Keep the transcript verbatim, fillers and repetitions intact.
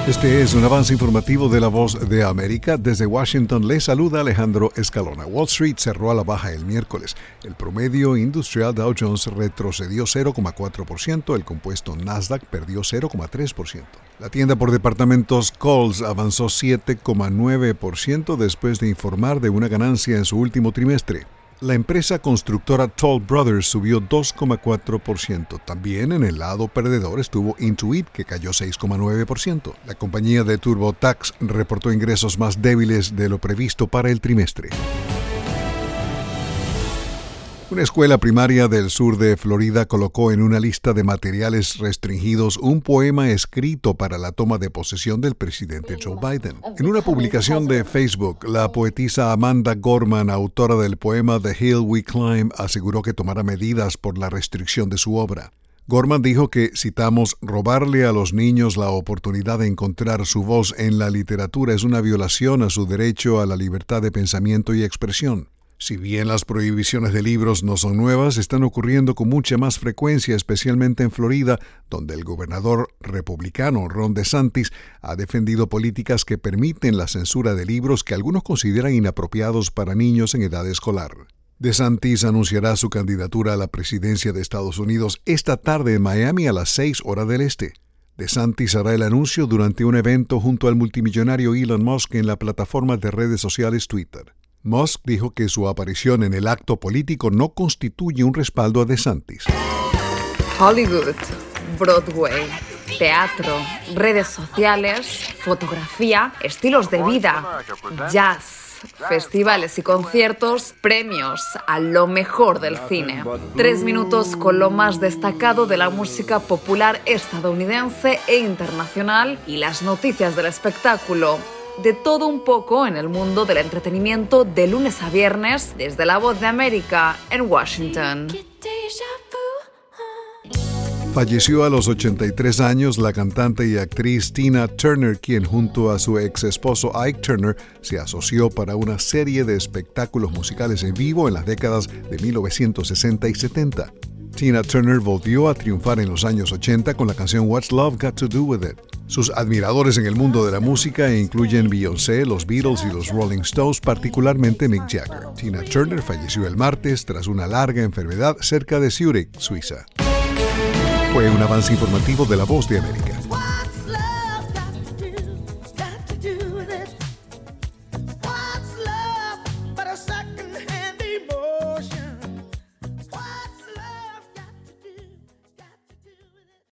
Este es un avance informativo de La Voz de América. Desde Washington le saluda Alejandro Escalona. Wall Street cerró a la baja el miércoles. El promedio industrial Dow Jones retrocedió cero coma cuatro por ciento. El compuesto Nasdaq perdió cero coma tres por ciento. La tienda por departamentos Kohl's avanzó siete coma nueve por ciento después de informar de una ganancia en su último trimestre. La empresa constructora Toll Brothers subió dos coma cuatro por ciento. También en el lado perdedor estuvo Intuit, que cayó seis coma nueve por ciento. La compañía de TurboTax reportó ingresos más débiles de lo previsto para el trimestre. Una escuela primaria del sur de Florida colocó en una lista de materiales restringidos un poema escrito para la toma de posesión del presidente Joe Biden. En una publicación de Facebook, la poetisa Amanda Gorman, autora del poema The Hill We Climb, aseguró que tomará medidas por la restricción de su obra. Gorman dijo que, citamos, robarle a los niños la oportunidad de encontrar su voz en la literatura es una violación a su derecho a la libertad de pensamiento y expresión. Si bien las prohibiciones de libros no son nuevas, están ocurriendo con mucha más frecuencia, especialmente en Florida, donde el gobernador republicano Ron DeSantis ha defendido políticas que permiten la censura de libros que algunos consideran inapropiados para niños en edad escolar. DeSantis anunciará su candidatura a la presidencia de Estados Unidos esta tarde en Miami a las seis horas del este. DeSantis hará el anuncio durante un evento junto al multimillonario Elon Musk en la plataforma de redes sociales Twitter. Musk dijo que su aparición en el acto político no constituye un respaldo a DeSantis. Hollywood, Broadway, teatro, redes sociales, fotografía, estilos de vida, jazz, festivales y conciertos, premios a lo mejor del cine. Tres minutos con lo más destacado de la música popular estadounidense e internacional y las noticias del espectáculo. De todo un poco en el mundo del entretenimiento de lunes a viernes desde La Voz de América en Washington. Falleció a los ochenta y tres años la cantante y actriz Tina Turner, quien junto a su ex esposo Ike Turner se asoció para una serie de espectáculos musicales en vivo en las décadas de mil novecientos sesenta y setenta. Tina Turner volvió a triunfar en los años ochenta con la canción What's Love Got to Do With It. Sus admiradores en el mundo de la música incluyen Beyoncé, los Beatles y los Rolling Stones, particularmente Mick Jagger. Tina Turner falleció el martes tras una larga enfermedad cerca de Zúrich, Suiza. Fue un avance informativo de La Voz de América.